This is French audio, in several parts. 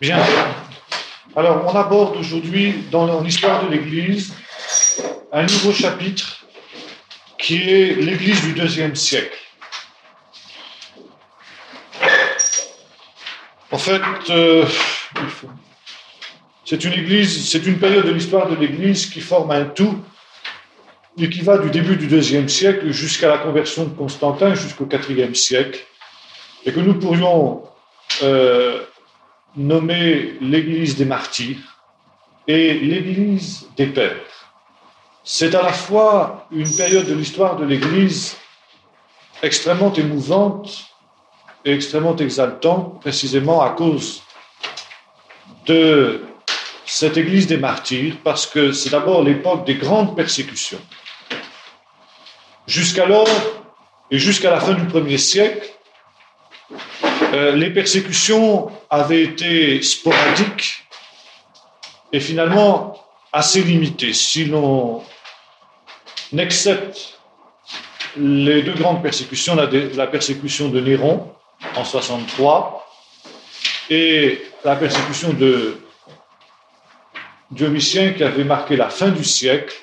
Bien. Alors, on aborde aujourd'hui, dans l'histoire de l'Église, un nouveau chapitre qui est l'Église du IIe siècle. En fait, c'est une période de l'histoire de l'Église qui forme un tout et qui va du début du IIe siècle jusqu'à la conversion de Constantin, jusqu'au IVe siècle, et que nous pourrions nommer l'Église des martyrs et l'Église des pères. C'est à la fois une période de l'histoire de l'Église extrêmement émouvante et extrêmement exaltante, précisément à cause de cette Église des martyrs, parce que c'est d'abord l'époque des grandes persécutions. Jusqu'alors, et jusqu'à la fin du 1er siècle, les persécutions avaient été sporadiques et finalement assez limitées. Si l'on accepte les deux grandes persécutions, la persécution de Néron en 63 et la persécution de Domitien qui avait marqué la fin du siècle,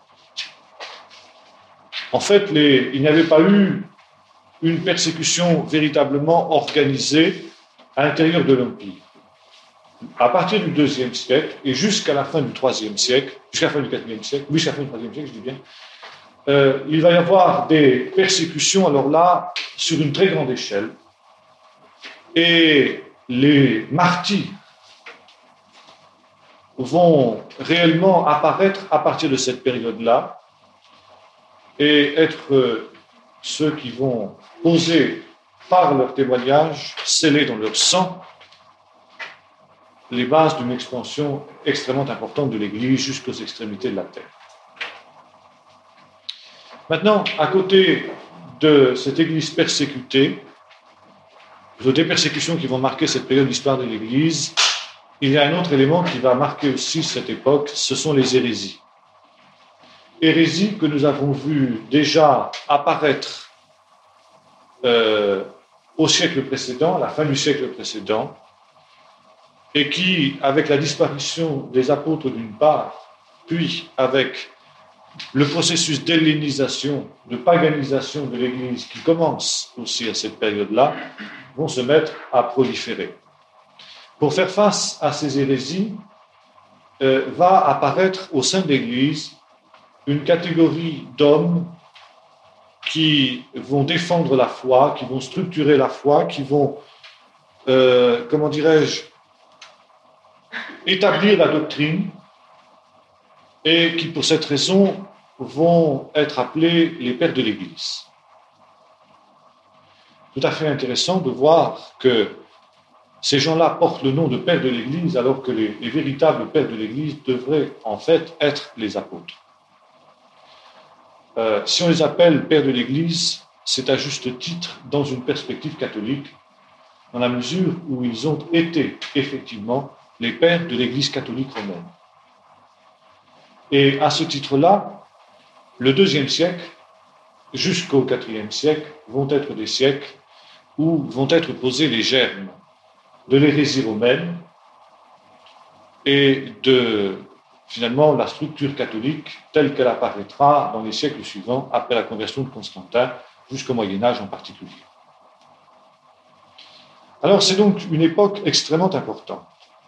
en fait, il n'y avait pas eu une persécution véritablement organisée à l'intérieur de l'Empire. À partir du IIe siècle et jusqu'à la fin du IIIe siècle, jusqu'à la fin du IVe siècle, oui, jusqu'à la fin du IIIe siècle, je dis bien, il va y avoir des persécutions, alors là, sur une très grande échelle. Et les martyrs vont réellement apparaître à partir de cette période-là et être ceux qui vont poser par leur témoignage, scellés dans leur sang, les bases d'une expansion extrêmement importante de l'Église jusqu'aux extrémités de la terre. Maintenant, à côté de cette Église persécutée, des persécutions qui vont marquer cette période de l'histoire de l'Église, il y a un autre élément qui va marquer aussi cette époque, ce sont les hérésies. Hérésies que nous avons vues déjà apparaître au siècle précédent, à la fin du siècle précédent, et qui, avec la disparition des apôtres d'une part, puis avec le processus d'hellénisation, de paganisation de l'Église qui commence aussi à cette période-là, vont se mettre à proliférer. Pour faire face à ces hérésies, va apparaître au sein de l'Église une catégorie d'hommes qui vont défendre la foi, qui vont structurer la foi, qui vont, établir la doctrine et qui, pour cette raison, vont être appelés les pères de l'Église. Tout à fait intéressant de voir que ces gens-là portent le nom de pères de l'Église alors que les véritables pères de l'Église devraient en fait être les apôtres. Si on les appelle pères de l'Église, c'est à juste titre dans une perspective catholique, dans la mesure où ils ont été effectivement les pères de l'Église catholique romaine. Et à ce titre-là, le IIe siècle jusqu'au IVe siècle vont être des siècles où vont être posés les germes de l'hérésie romaine et de, finalement, la structure catholique telle qu'elle apparaîtra dans les siècles suivants, après la conversion de Constantin, jusqu'au Moyen-Âge en particulier. Alors, c'est donc une époque extrêmement importante.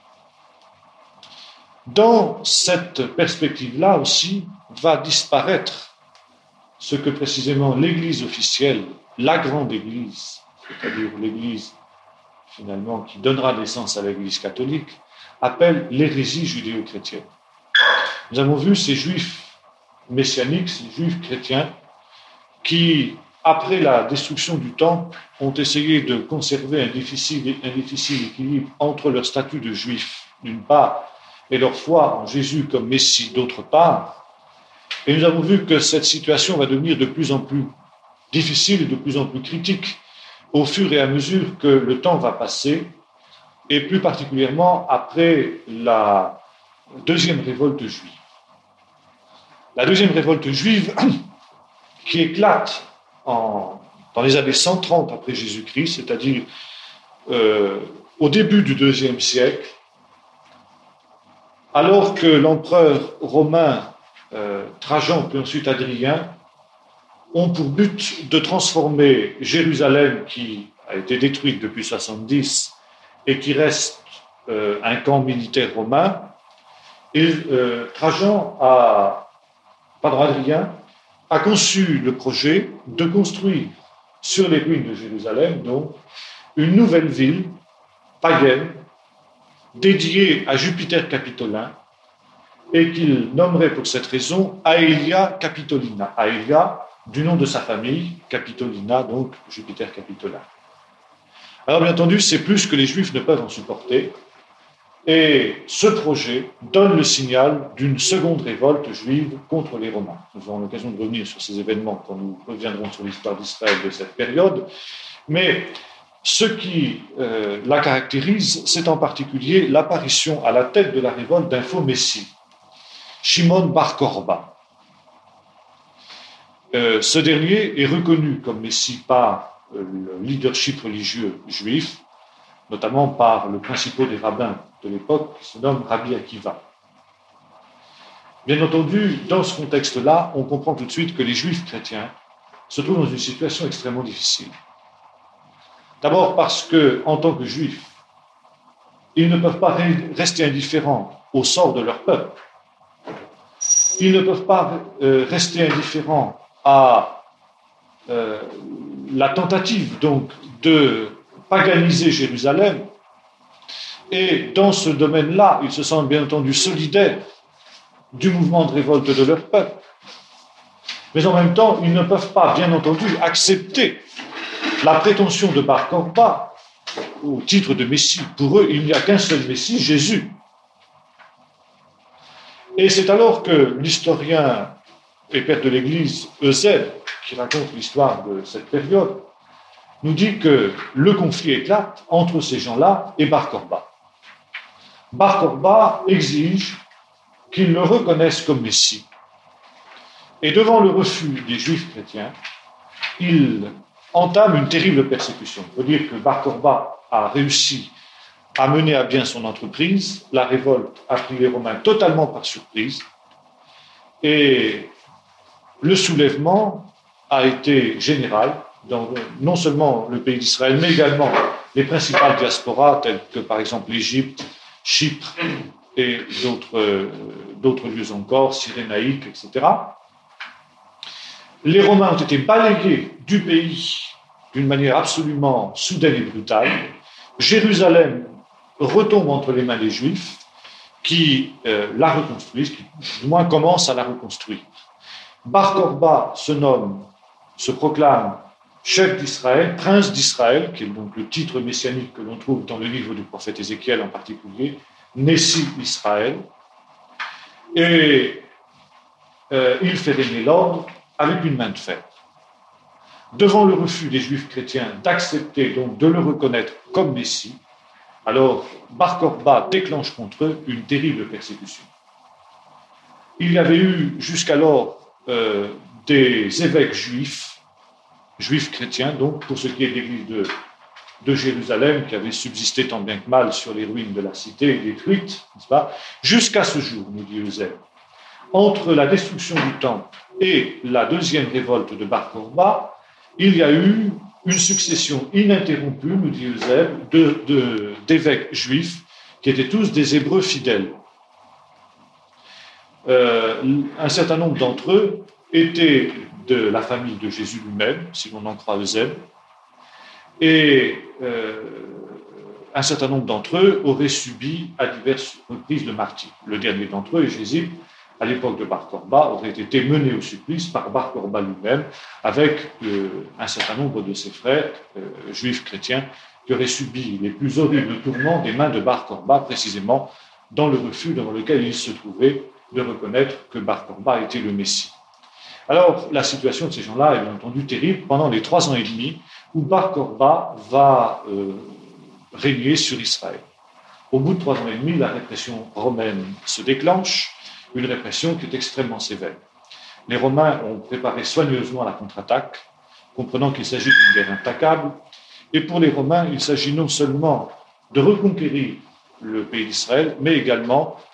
Dans cette perspective-là aussi, va disparaître ce que précisément l'Église officielle, la grande Église, c'est-à-dire l'Église finalement qui donnera naissance à l'Église catholique, appelle l'hérésie judéo-chrétienne. Nous avons vu ces juifs messianiques, ces juifs chrétiens, qui, après la destruction du temple, ont essayé de conserver un difficile équilibre entre leur statut de juifs, d'une part, et leur foi en Jésus comme Messie, d'autre part. Et nous avons vu que cette situation va devenir de plus en plus difficile et de plus en plus critique au fur et à mesure que le temps va passer, et plus particulièrement après la deuxième révolte juive. La deuxième révolte juive qui éclate dans les années 130 après Jésus-Christ, c'est-à-dire au début du IIe siècle, alors que l'empereur romain Trajan, puis ensuite Adrien, ont pour but de transformer Jérusalem, qui a été détruite depuis 70 et qui reste un camp militaire romain. Et Adrien a conçu le projet de construire sur les ruines de Jérusalem donc une nouvelle ville païenne dédiée à Jupiter Capitolin et qu'il nommerait pour cette raison Aelia Capitolina. Aelia, du nom de sa famille, Capitolina, donc Jupiter Capitolin. Alors bien entendu, c'est plus que les Juifs ne peuvent en supporter, et ce projet donne le signal d'une seconde révolte juive contre les Romains. Nous aurons l'occasion de revenir sur ces événements quand nous reviendrons sur l'histoire d'Israël de cette période, mais ce qui la caractérise, c'est en particulier l'apparition à la tête de la révolte d'un faux messie, Shimon Bar Korba. Ce dernier est reconnu comme messie par le leadership religieux juif, notamment par le principal des rabbins de l'époque, qui se nomme Rabbi Akiva. Bien entendu, dans ce contexte-là, on comprend tout de suite que les juifs chrétiens se trouvent dans une situation extrêmement difficile. D'abord parce que, en tant que juifs, ils ne peuvent pas rester indifférents au sort de leur peuple. Ils ne peuvent pas rester indifférents à la tentative donc de paganiser Jérusalem. Et dans ce domaine-là, ils se sentent bien entendu solidaires du mouvement de révolte de leur peuple. Mais en même temps, ils ne peuvent pas, bien entendu, accepter la prétention de Bar Korba au titre de Messie. Pour eux, il n'y a qu'un seul Messie, Jésus. Et c'est alors que l'historien et père de l'Église, Eusèbe, qui raconte l'histoire de cette période, nous dit que le conflit éclate entre ces gens-là et Bar Korba. Bar Korba exige qu'ils le reconnaissent comme Messie. Et devant le refus des Juifs chrétiens, il entame une terrible persécution. Il faut dire que Bar Korba a réussi à mener à bien son entreprise. La révolte a pris les Romains totalement par surprise. Et le soulèvement a été général dans non seulement le pays d'Israël, mais également les principales diasporas, telles que par exemple l'Égypte, Chypre et d'autres lieux encore, Cyrénaïque, etc. Les Romains ont été balayés du pays d'une manière absolument soudaine et brutale. Jérusalem retombe entre les mains des Juifs qui la reconstruisent, qui du moins commencent à la reconstruire. Bar Korba se proclame chef d'Israël, prince d'Israël, qui est donc le titre messianique que l'on trouve dans le livre du prophète Ézéchiel en particulier, Nessi Israël, et il fait régner l'ordre avec une main de fer. Devant le refus des Juifs chrétiens d'accepter donc de le reconnaître comme Messie, alors Bar Korba déclenche contre eux une terrible persécution. Il y avait eu jusqu'alors des évêques juifs chrétiens, donc pour ce qui est de l'église de Jérusalem, qui avait subsisté tant bien que mal sur les ruines de la cité détruite, n'est-ce pas, jusqu'à ce jour, nous dit Eusèbe. Entre la destruction du temple et la deuxième révolte de Bar Korba, il y a eu une succession ininterrompue, nous dit Eusèbe, d'évêques juifs qui étaient tous des Hébreux fidèles. Un certain nombre d'entre eux étaient de la famille de Jésus lui-même, si l'on en croit Eusèbe, et un certain nombre d'entre eux auraient subi à diverses reprises le martyre. Le dernier d'entre eux, Jésus, à l'époque de Bar Korba, aurait été mené au supplice par Bar Korba lui-même, avec un certain nombre de ses frères juifs chrétiens qui auraient subi les plus horribles tourments des mains de Bar Korba, précisément dans le refus dans lequel il se trouvait de reconnaître que Bar Korba était le Messie. Alors, la situation de ces gens-là est bien entendu terrible pendant les 3 ans et demi où Bar Korba va régner sur Israël. Au bout de 3 ans et demi, la répression romaine se déclenche, une répression qui est extrêmement sévère. Les Romains ont préparé soigneusement la contre-attaque, comprenant qu'il s'agit d'une guerre implacable, et pour les Romains, il s'agit non seulement de reconquérir le pays d'Israël, mais également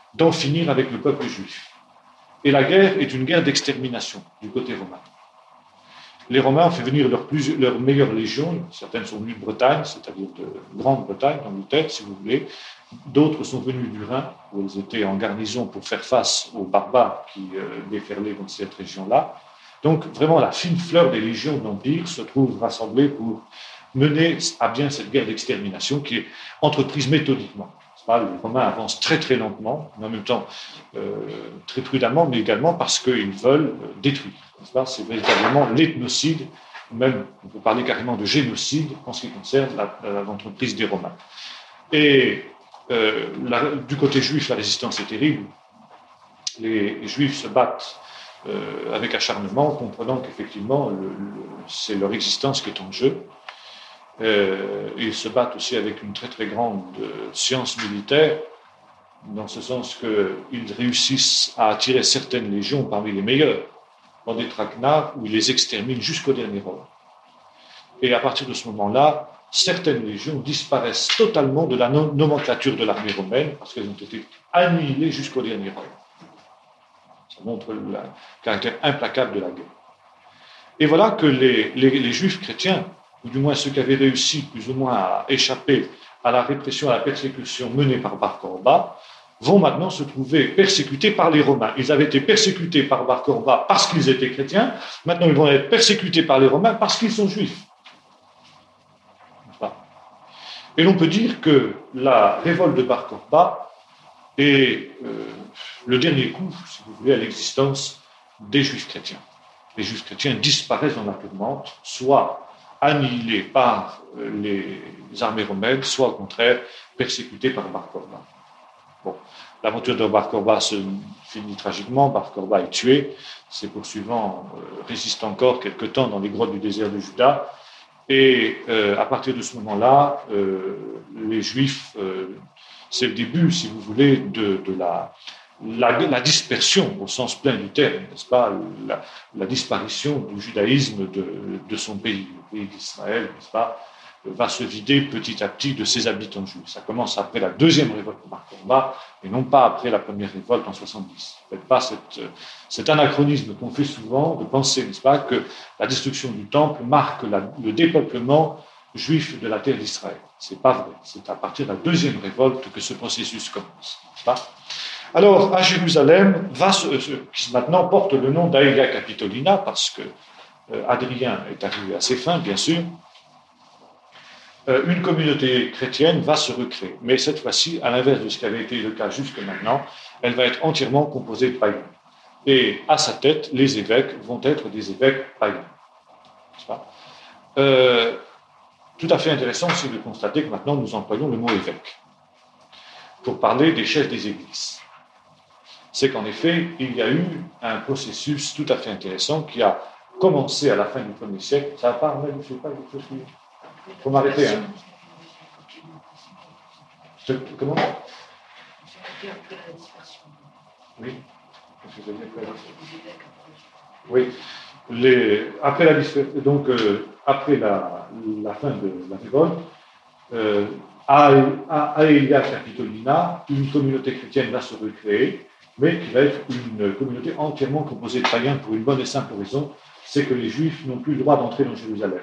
d'en finir avec le peuple juif. Et la guerre est une guerre d'extermination du côté romain. Les Romains ont fait venir leurs meilleures légions, certaines sont venues de Bretagne, c'est-à-dire de Grande-Bretagne, d'Angleterre, si vous voulez, d'autres sont venues du Rhin, où elles étaient en garnison pour faire face aux barbares qui déferlaient dans cette région-là. Donc, vraiment, la fine fleur des légions de l'Empire se trouve rassemblée pour mener à bien cette guerre d'extermination qui est entreprise méthodiquement. Les Romains avancent très très lentement, mais en même temps très prudemment, mais également parce qu'ils veulent détruire. C'est véritablement l'ethnocide, même on peut parler carrément de génocide en ce qui concerne l'entreprise des Romains. Et du côté juif, la résistance est terrible. Les Juifs se battent avec acharnement, comprenant qu'effectivement c'est leur existence qui est en jeu. Ils se battent aussi avec une très très grande science militaire, dans ce sens qu'ils réussissent à attirer certaines légions parmi les meilleures dans des traquenards où ils les exterminent jusqu'au dernier homme. Et à partir de ce moment-là, certaines légions disparaissent totalement de la nomenclature de l'armée romaine parce qu'elles ont été annihilées jusqu'au dernier homme. Ça montre le caractère implacable de la guerre. Et voilà que les Juifs chrétiens, ou du moins ceux qui avaient réussi plus ou moins à échapper à la répression, à la persécution menée par Bar Korba, vont maintenant se trouver persécutés par les Romains. Ils avaient été persécutés par Bar Korba parce qu'ils étaient chrétiens, maintenant ils vont être persécutés par les Romains parce qu'ils sont juifs. Et l'on peut dire que la révolte de Bar Korba est le dernier coup, si vous voulez, à l'existence des Juifs chrétiens. Les Juifs chrétiens disparaissent dans la tourmente, soit annihilés par les armées romaines, soit au contraire persécutés par Bar Korba. Bon, l'aventure de Bar Korba se finit tragiquement, Bar Korba est tué, ses poursuivants résistent encore quelque temps dans les grottes du désert de Juda, et à partir de ce moment-là, les Juifs, c'est le début, si vous voulez, de la dispersion au sens plein du terme, n'est-ce pas, la disparition du judaïsme de son pays, le pays d'Israël, n'est-ce pas, va se vider petit à petit de ses habitants juifs. Ça commence après la deuxième révolte de Bar Korba et non pas après la première révolte en 70. Faites pas cet anachronisme qu'on fait souvent de penser, n'est-ce pas, que la destruction du temple marque le dépeuplement juif de la terre d'Israël. C'est pas vrai. C'est à partir de la deuxième révolte que ce processus commence, n'est-ce pas? Alors, à Jérusalem, qui maintenant porte le nom d'Aelia Capitolina, parce que Adrien est arrivé à ses fins, bien sûr, une communauté chrétienne va se recréer. Mais cette fois-ci, à l'inverse de ce qui avait été le cas jusque maintenant, elle va être entièrement composée de païens. Et à sa tête, les évêques vont être des évêques païens. N'est-ce pas? Tout à fait intéressant aussi de constater que maintenant nous employons le mot évêque pour parler des chefs des églises. C'est qu'en effet, il y a eu un processus tout à fait intéressant qui a commencé à la fin du 1er siècle. Ça va pas, je ne sais pas, quelque chose qui... Il faut m'arrêter, hein. Comment? Oui. Oui. Après la dispersion, donc après la fin de la révolte, à Aelia Capitolina, une communauté chrétienne va se recréer, mais qui va être une communauté entièrement composée de païens pour une bonne et simple raison, c'est que les Juifs n'ont plus le droit d'entrer dans Jérusalem.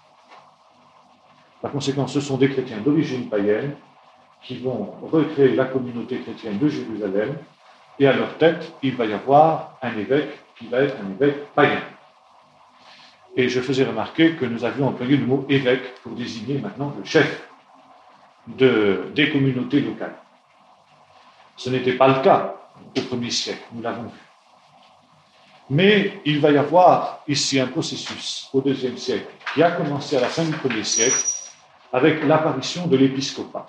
Par conséquent, ce sont des chrétiens d'origine païenne qui vont recréer la communauté chrétienne de Jérusalem, et à leur tête, il va y avoir un évêque qui va être un évêque païen. Et je faisais remarquer que nous avions employé le mot évêque pour désigner maintenant le chef des communautés locales. Ce n'était pas le cas au 1er siècle, nous l'avons vu. Mais il va y avoir ici un processus au 2e siècle qui a commencé à la fin du 1er siècle avec l'apparition de l'épiscopat.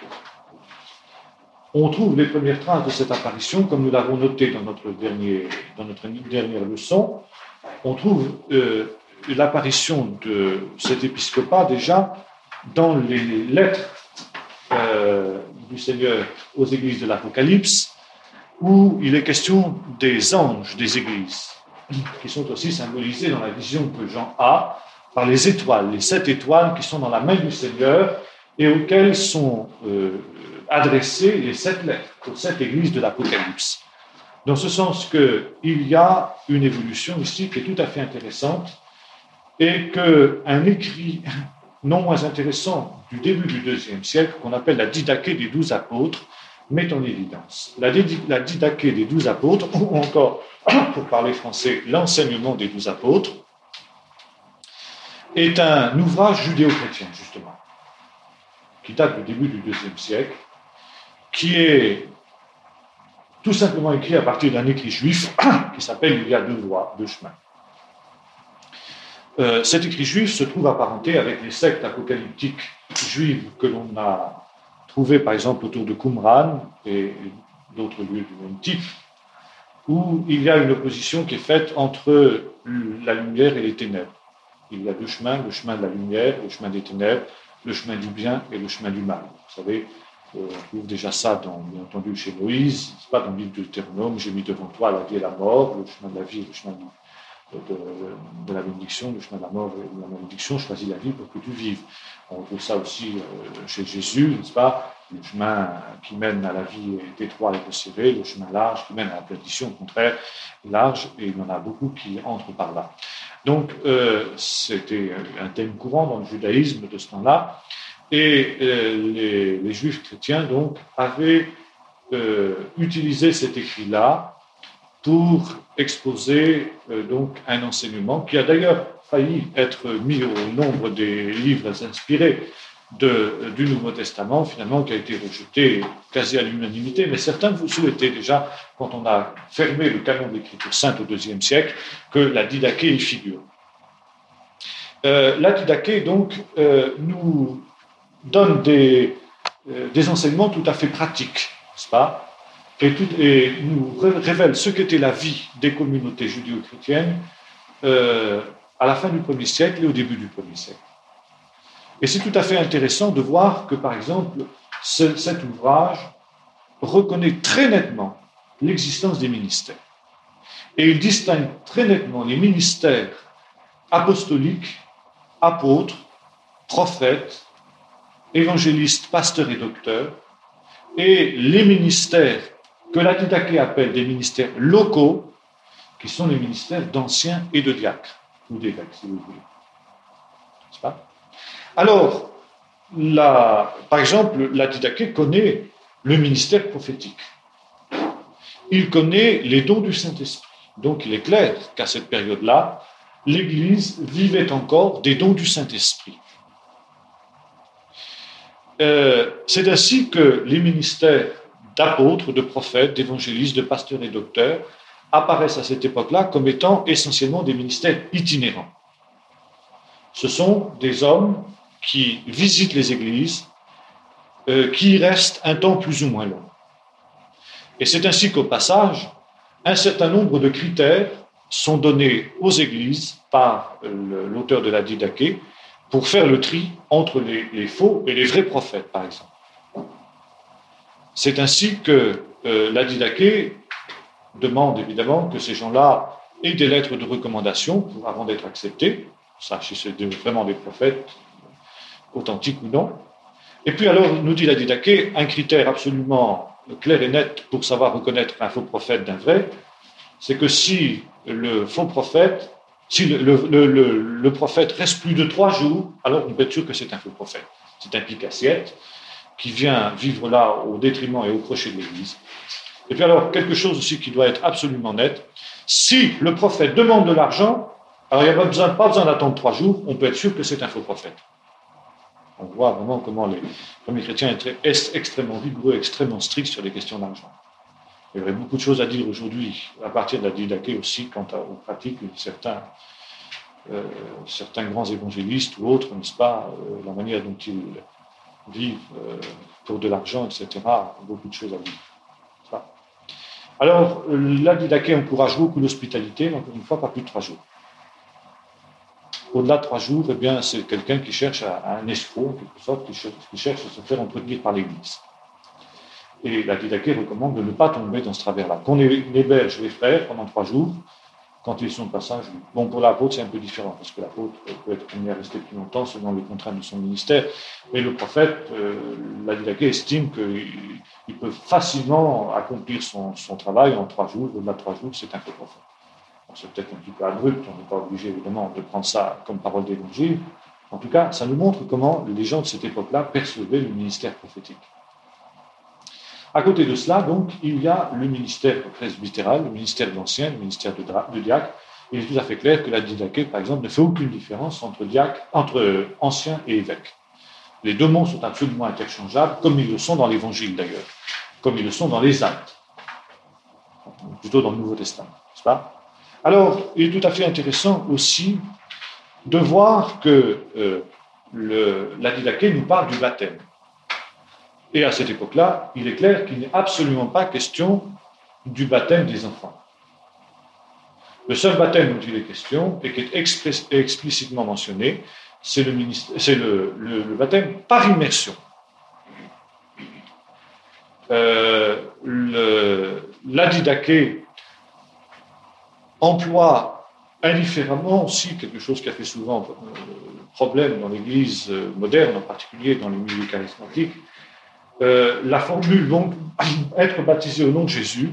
On trouve les premières traces de cette apparition, comme nous l'avons noté dans notre dernière leçon. On trouve l'apparition de cet épiscopat déjà dans les lettres du Seigneur aux églises de l'Apocalypse, où il est question des anges des églises, qui sont aussi symbolisés dans la vision que Jean a par les étoiles, les 7 étoiles qui sont dans la main du Seigneur et auxquelles sont adresser les 7 lettres aux 7 églises de l'Apocalypse. Dans ce sens qu'il y a une évolution ici qui est tout à fait intéressante et qu'un écrit non moins intéressant du début du IIe siècle, qu'on appelle la Didaché des 12 apôtres, met en évidence. La Didaché des 12 apôtres, ou encore, pour parler français, l'enseignement des 12 apôtres, est un ouvrage judéo-chrétien, justement, qui date du début du IIe siècle, qui est tout simplement écrit à partir d'un écrit juif qui s'appelle « Il y a 2 voies, 2 chemins ». Cet écrit juif se trouve apparenté avec les sectes apocalyptiques juives que l'on a trouvées, par exemple, autour de Qumran et d'autres lieux du même type, où il y a une opposition qui est faite entre la lumière et les ténèbres. Il y a 2 chemins, le chemin de la lumière, le chemin des ténèbres, le chemin du bien et le chemin du mal. Vous savez, on trouve déjà ça, bien entendu, chez Moïse, c'est pas dans le livre de Deutéronome, j'ai mis devant toi la vie et la mort, le chemin de la vie et le chemin de la bénédiction, le chemin de la mort et de la malédiction, choisis la vie pour que tu vives. On trouve ça aussi chez Jésus, n'est-ce pas? Le chemin qui mène à la vie est étroit et resserré, le chemin large qui mène à la perdition, au contraire, est large, et il y en a beaucoup qui entrent par là. Donc, c'était un thème courant dans le judaïsme de ce temps-là, et les juifs chrétiens, donc, avaient utilisé cet écrit-là pour exposer donc un enseignement qui a d'ailleurs failli être mis au nombre des livres inspirés du Nouveau Testament, finalement, qui a été rejeté quasi à l'unanimité, mais certains vous souhaitaient déjà, quand on a fermé le canon de l'Écriture sainte au IIe siècle, que la Didaché y figure. La Didaché, donc, nous donne des enseignements tout à fait pratiques, n'est-ce pas? Et nous révèle ce qu'était la vie des communautés judéo-chrétiennes à la fin du 1er siècle et au début du 1er siècle. Et c'est tout à fait intéressant de voir que, par exemple, cet ouvrage reconnaît très nettement l'existence des ministères. Et il distingue très nettement les ministères apostoliques, apôtres, prophètes, évangélistes, pasteurs et docteurs, et les ministères que la Didaché appelle des ministères locaux, qui sont les ministères d'anciens et de diacres, ou d'évêques, si vous voulez. N'est-ce pas? Alors, par exemple, la Didaché connaît le ministère prophétique. Il connaît les dons du Saint-Esprit. Donc, il est clair qu'à cette période-là, l'Église vivait encore des dons du Saint-Esprit. C'est ainsi que les ministères d'apôtres, de prophètes, d'évangélistes, de pasteurs et docteurs apparaissent à cette époque-là comme étant essentiellement des ministères itinérants. Ce sont des hommes qui visitent les églises, qui y restent un temps plus ou moins long. Et c'est ainsi qu'au passage, un certain nombre de critères sont donnés aux églises par l'auteur de la Didaché pour faire le tri entre les faux et les vrais prophètes, par exemple. C'est ainsi que la Didaché demande évidemment que ces gens-là aient des lettres de recommandation avant d'être acceptés, ça si c'est vraiment des prophètes authentiques ou non. Et puis alors, nous dit la Didaché, un critère absolument clair et net pour savoir reconnaître un faux prophète d'un vrai, c'est que si le faux prophète, si le prophète reste plus de 3 jours, alors on peut être sûr que c'est un faux prophète. C'est un pique-assiette qui vient vivre là au détriment et au crochet de l'Église. Et puis alors, quelque chose aussi qui doit être absolument net, si le prophète demande de l'argent, alors il n'y a pas besoin d'attendre 3 jours, on peut être sûr que c'est un faux prophète. On voit vraiment comment les premiers chrétiens étaient extrêmement rigoureux, extrêmement stricts sur les questions d'argent. Il y aurait beaucoup de choses à dire aujourd'hui, à partir de la Didaché aussi, quant aux pratiques de certains grands évangélistes ou autres, n'est-ce pas, la manière dont ils vivent pour de l'argent, etc. Beaucoup de choses à dire. Alors, la Didaché encourage beaucoup l'hospitalité, encore une fois, pas plus de 3 jours. Au-delà de 3 jours, eh bien, c'est quelqu'un qui cherche un escroc, en quelque sorte, qui cherche à se faire entretenir par l'Église. Et la Didaché recommande de ne pas tomber dans ce travers-là. Qu'on héberge les frères pendant 3 jours, quand ils sont de passage, oui. Bon, pour l'apôtre, c'est un peu différent, parce que l'apôtre peut être amené à rester plus longtemps selon les contraintes de son ministère. Mais le prophète, la Didaché estime qu'il peut facilement accomplir son travail en 3 jours. Au-delà de 3 jours, c'est un peu profond. Bon, c'est peut-être un petit peu abrupt, on n'est pas obligé évidemment de prendre ça comme parole d'évangile. En tout cas, ça nous montre comment les gens de cette époque-là percevaient le ministère prophétique. À côté de cela, donc, il y a le ministère presbytéral, le ministère de l'ancien, le ministère de diacre. Il est tout à fait clair que la Didaché, par exemple, ne fait aucune différence entre ancien et évêque. Les 2 mots sont absolument interchangeables, comme ils le sont dans l'Évangile d'ailleurs, comme ils le sont dans les Actes, plutôt dans le Nouveau Testament, n'est-ce pas? Alors, il est tout à fait intéressant aussi de voir que la Didaché nous parle du baptême. Et à cette époque-là, il est clair qu'il n'est absolument pas question du baptême des enfants. Le seul baptême dont il est question, et qui est explicitement mentionné, c'est le baptême par immersion. La Didaché emploie indifféremment aussi quelque chose qui a fait souvent problème dans l'Église moderne, en particulier dans les milieux charismatiques, la formule donc être baptisé au nom de Jésus.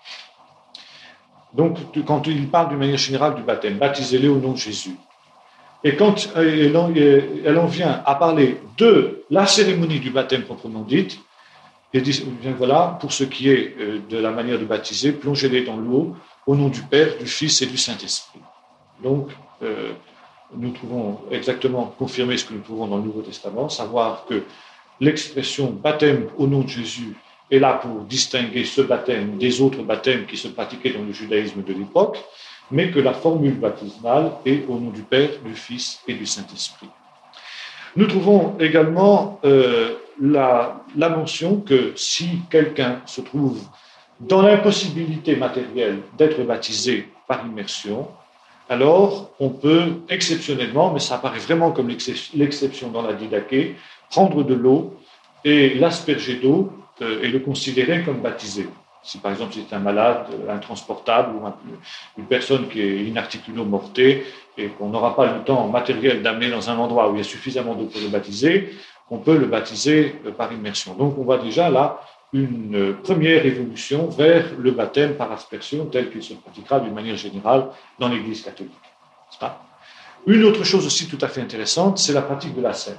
Donc, quand il parle d'une manière générale du baptême, baptisez-les au nom de Jésus. Et quand elle en vient à parler de la cérémonie du baptême proprement dite, elle dit, bien voilà, pour ce qui est de la manière de baptiser, plongez-les dans l'eau au nom du Père, du Fils et du Saint-Esprit. Donc, nous trouvons exactement confirmer ce que nous trouvons dans le Nouveau Testament, savoir que l'expression baptême au nom de Jésus est là pour distinguer ce baptême des autres baptêmes qui se pratiquaient dans le judaïsme de l'époque, mais que la formule baptismale est au nom du Père, du Fils et du Saint-Esprit. Nous trouvons également la mention que si quelqu'un se trouve dans l'impossibilité matérielle d'être baptisé par immersion, alors on peut exceptionnellement, mais ça apparaît vraiment comme l'exception dans la Didaché, prendre de l'eau et l'asperger d'eau et le considérer comme baptisé. Si par exemple c'est un malade intransportable ou une personne qui est inarticulo-mortée et qu'on n'aura pas le temps matériel d'amener dans un endroit où il y a suffisamment d'eau pour le baptiser, on peut le baptiser par immersion. Donc on voit déjà là une première évolution vers le baptême par aspersion tel qu'il se pratiquera d'une manière générale dans l'Église catholique. Une autre chose aussi tout à fait intéressante, c'est la pratique de la scène.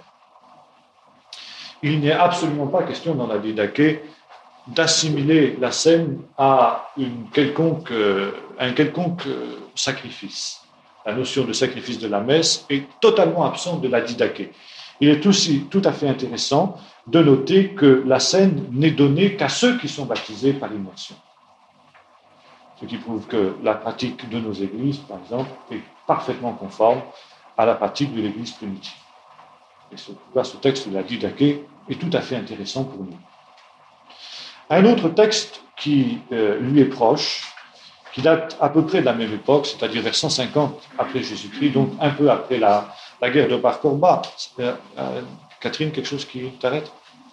Il n'est absolument pas question dans la Didaché d'assimiler la scène à un quelconque sacrifice. La notion de sacrifice de la messe est totalement absente de la Didaché. Il est aussi tout à fait intéressant de noter que la scène n'est donnée qu'à ceux qui sont baptisés par immersion. Ce qui prouve que la pratique de nos églises, par exemple, est parfaitement conforme à la pratique de l'église primitive. Et ce texte de la Didaché est tout à fait intéressant pour nous. Un autre texte qui lui est proche, qui date à peu près de la même époque, c'est-à-dire vers 150 après Jésus-Christ, donc un peu après la guerre de Bar Korba. Catherine, quelque chose qui t'arrête?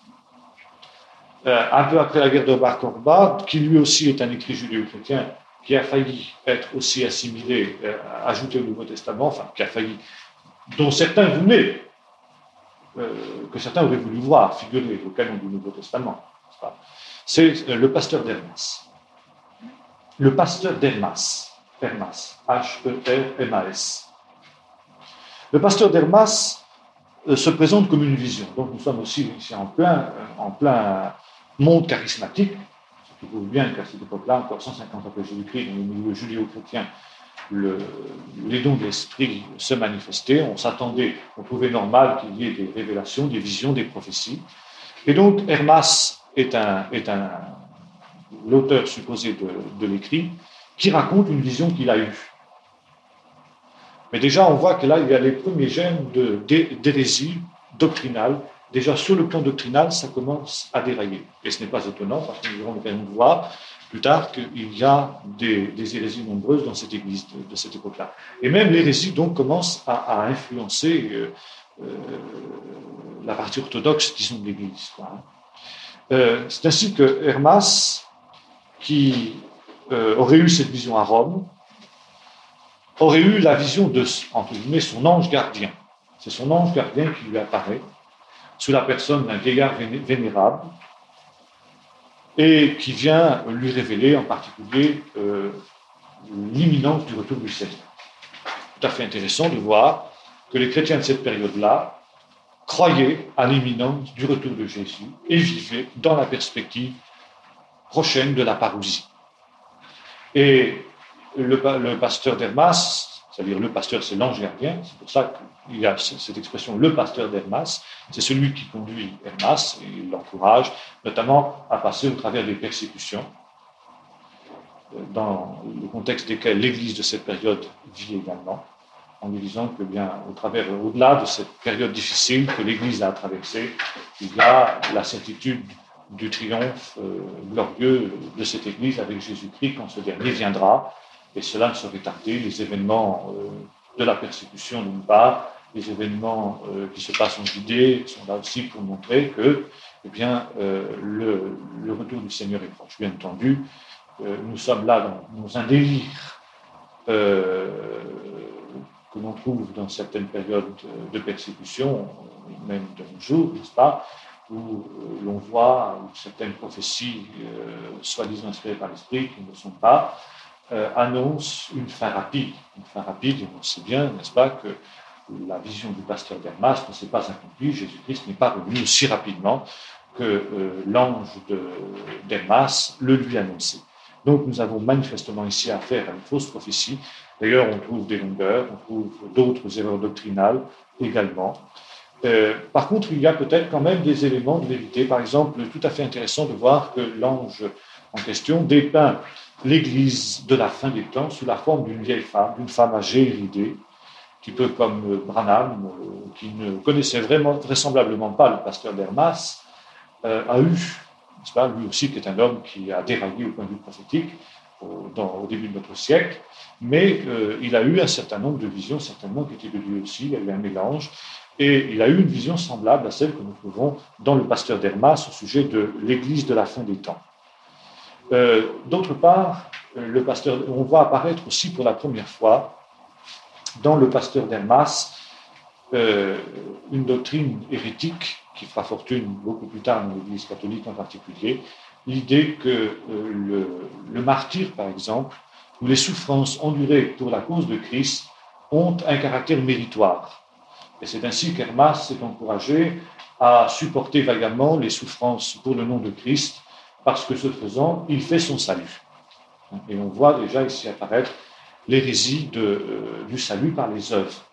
Un peu après la guerre de Bar Korba, qui lui aussi est un écrit judéo-chrétien, qui a failli être aussi assimilé, ajouté au Nouveau Testament, enfin, qui a failli, dont certains voulaient, que certains auraient voulu voir figurer au canon du Nouveau Testament. C'est le pasteur d'Hermas. Le pasteur d'Hermas. Hermas. H-E-R-M-A-S. Le pasteur d'Hermas se présente comme une vision. Donc nous sommes aussi ici en plein monde charismatique, ce qui prouve bien qu'à cette époque-là, encore 150 après Jésus-Christ, dans le milieu judéo-chrétien, les dons de l'esprit se manifestaient. On trouvait normal qu'il y ait des révélations, des visions, des prophéties. Et donc Hermas est l'auteur supposé de l'écrit, qui raconte une vision qu'il a eue. Mais déjà, on voit que là, il y a les premiers gènes d'hérésie doctrinale. Déjà, sur le plan doctrinal, ça commence à dérailler. Et ce n'est pas étonnant, parce que nous allons voir plus tard qu'il y a des hérésies nombreuses dans cette église de cette époque-là. Et même l'hérésie, donc, commence à influencer la partie orthodoxe, disons, de l'église. C'est ainsi que Hermas, qui aurait eu cette vision à Rome, aurait eu la vision de, entre guillemets, son ange gardien. C'est son ange gardien qui lui apparaît sous la personne d'un vieillard vénérable et qui vient lui révéler en particulier l'imminence du retour du Seigneur. Tout à fait intéressant de voir que les chrétiens de cette période-là croyaient à l'imminence du retour de Jésus et vivaient dans la perspective prochaine de la parousie. Et le pasteur d'Hermas, c'est-à-dire le pasteur, c'est l'ange gardien, c'est pour ça qu'il y a cette expression, le pasteur d'Hermas, c'est celui qui conduit Hermas et l'encourage, notamment à passer au travers des persécutions, dans le contexte desquelles l'Église de cette période vit également, en lui disant que bien, au-delà de cette période difficile que l'Église a traversée, il y a la certitude du triomphe glorieux de cette Église avec Jésus-Christ quand ce dernier viendra, et cela ne saurait tarder. Les événements de la persécution d'une part, les événements qui se passent en Judée sont là aussi pour montrer que eh bien, le retour du Seigneur est proche. Bien entendu, nous sommes là dans un délire que l'on trouve dans certaines périodes de persécution, même de nos jours, n'est-ce pas, où l'on voit certaines prophéties soi-disant inspirées par l'Esprit, qui ne le sont pas, annoncent une fin rapide. Une fin rapide, et on sait bien, n'est-ce pas, que la vision du pasteur d'Hermas ne s'est pas accomplie. Jésus-Christ n'est pas revenu aussi rapidement que l'ange d'Hermas le lui annonçait. Donc nous avons manifestement ici affaire à une fausse prophétie. D'ailleurs, on trouve des longueurs, on trouve d'autres erreurs doctrinales également. Par contre, il y a peut-être quand même des éléments de vérité. Par exemple, tout à fait intéressant de voir que l'ange en question dépeint l'Église de la fin des temps sous la forme d'une vieille femme, d'une femme âgée et ridée, qui peut, comme Branham, qui ne connaissait vraisemblablement pas le pasteur d'Hermas, a eu, n'est-ce pas, lui aussi qui est un homme qui a déraillé au point de vue prophétique au début de notre siècle, mais il a eu un certain nombre de visions, certainement qui étaient de Dieu aussi, il y a eu un mélange, et il a eu une vision semblable à celle que nous trouvons dans le pasteur d'Hermas au sujet de l'Église de la fin des temps. D'autre part, le pasteur, on voit apparaître aussi pour la première fois dans le pasteur d'Hermas une doctrine hérétique qui fera fortune beaucoup plus tard dans l'Église catholique en particulier, l'idée que le martyr, par exemple, ou les souffrances endurées pour la cause de Christ ont un caractère méritoire. Et c'est ainsi qu'Hermas s'est encouragé à supporter vaillamment les souffrances pour le nom de Christ, parce que ce faisant, il fait son salut. Et on voit déjà ici apparaître l'hérésie du salut par les œuvres.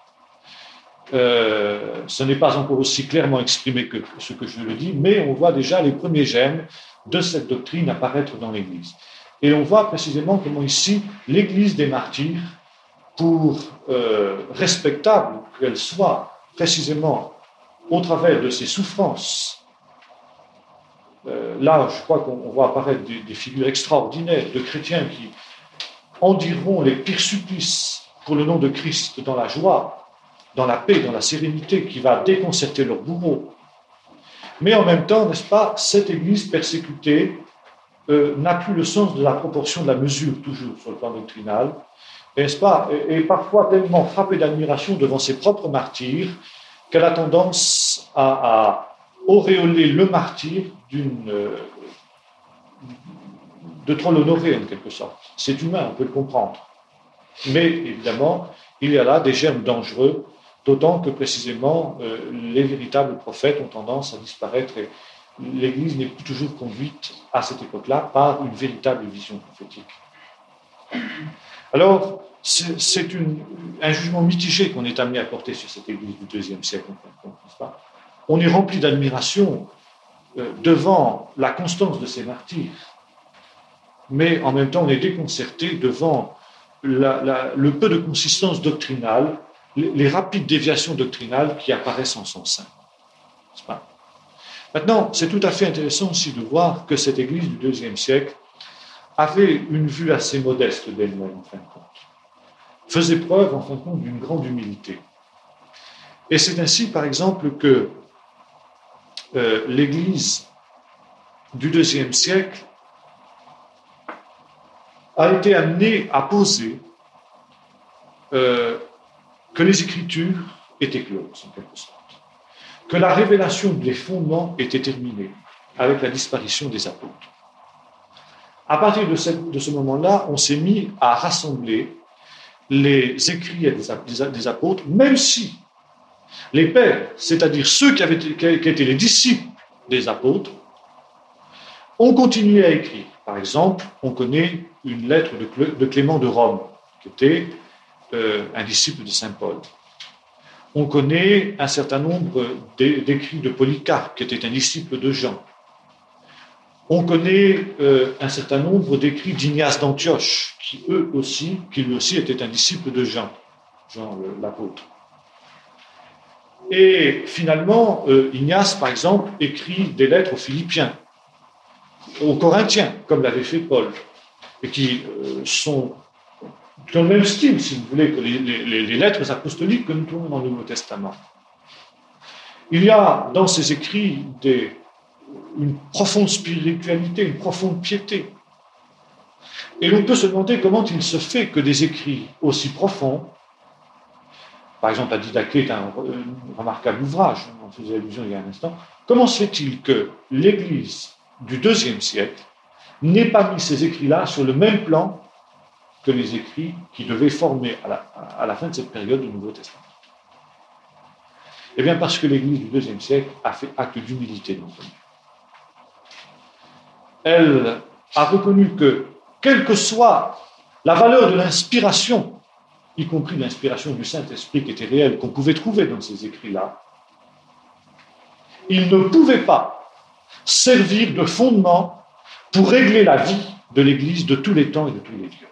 Ce n'est pas encore aussi clairement exprimé que ce que je le dis, mais on voit déjà les premiers gemmes de cette doctrine apparaître dans l'Église. Et on voit précisément comment ici, l'Église des martyrs, pour respectable qu'elle soit, précisément au travers de ses souffrances, là, je crois qu'on voit apparaître des figures extraordinaires de chrétiens qui endiront les pires supplices pour le nom de Christ dans la joie, dans la paix, dans la sérénité, qui va déconcerter leurs bourreaux. Mais en même temps, n'est-ce pas, cette Église persécutée n'a plus le sens de la proportion de la mesure, toujours sur le plan doctrinal, n'est-ce pas, et parfois tellement frappée d'admiration devant ses propres martyrs qu'elle a tendance à auréoler le martyr de trop l'honorer en quelque sorte. C'est humain, on peut le comprendre. Mais évidemment, il y a là des germes dangereux, d'autant que précisément les véritables prophètes ont tendance à disparaître et l'Église n'est plus toujours conduite à cette époque-là par une véritable vision prophétique. Alors, c'est un jugement mitigé qu'on est amené à porter sur cette Église du IIe siècle, n'est-ce pas ? On est rempli d'admiration devant la constance de ces martyrs, mais en même temps on est déconcerté devant le peu de consistance doctrinale, les rapides déviations doctrinales qui apparaissent en son sein. N'est-ce pas ? Maintenant, c'est tout à fait intéressant aussi de voir que cette Église du IIe siècle avait une vue assez modeste d'elle-même, en fin de compte, faisait preuve, en fin de compte, d'une grande humilité. Et c'est ainsi, par exemple, que l'Église du IIe siècle a été amenée à poser que les Écritures étaient closes, en quelque sorte, que la révélation des fondements était terminée avec la disparition des apôtres. À partir de ce moment-là, on s'est mis à rassembler les écrits des apôtres, même si les pères, c'est-à-dire ceux qui étaient les disciples des apôtres, ont continué à écrire. Par exemple, on connaît une lettre de Clément de Rome, qui était un disciple de saint Paul. On connaît un certain nombre d'écrits de Polycarpe, qui était un disciple de Jean. On connaît un certain nombre d'écrits d'Ignace d'Antioche, qui lui aussi était un disciple de Jean l'apôtre. Et finalement, Ignace, par exemple, écrit des lettres aux Philippiens, aux Corinthiens, comme l'avait fait Paul, et qui ont le même style, si vous voulez, que les lettres apostoliques que nous trouvons dans le Nouveau Testament. Il y a dans ces écrits une profonde spiritualité, une profonde piété. Et l'on peut se demander comment il se fait que des écrits aussi profonds, par exemple, la Didaché est un remarquable ouvrage, on faisait allusion il y a un instant, comment se fait-il que l'Église du IIe siècle n'ait pas mis ces écrits-là sur le même plan que les écrits qui devaient former à la fin de cette période du Nouveau Testament? Eh bien, parce que l'Église du IIe siècle a fait acte d'humilité dans son vie. Elle a reconnu que, quelle que soit la valeur de l'inspiration, y compris l'inspiration du Saint-Esprit qui était réelle, qu'on pouvait trouver dans ces écrits-là, il ne pouvait pas servir de fondement pour régler la vie de l'Église de tous les temps et de tous les lieux.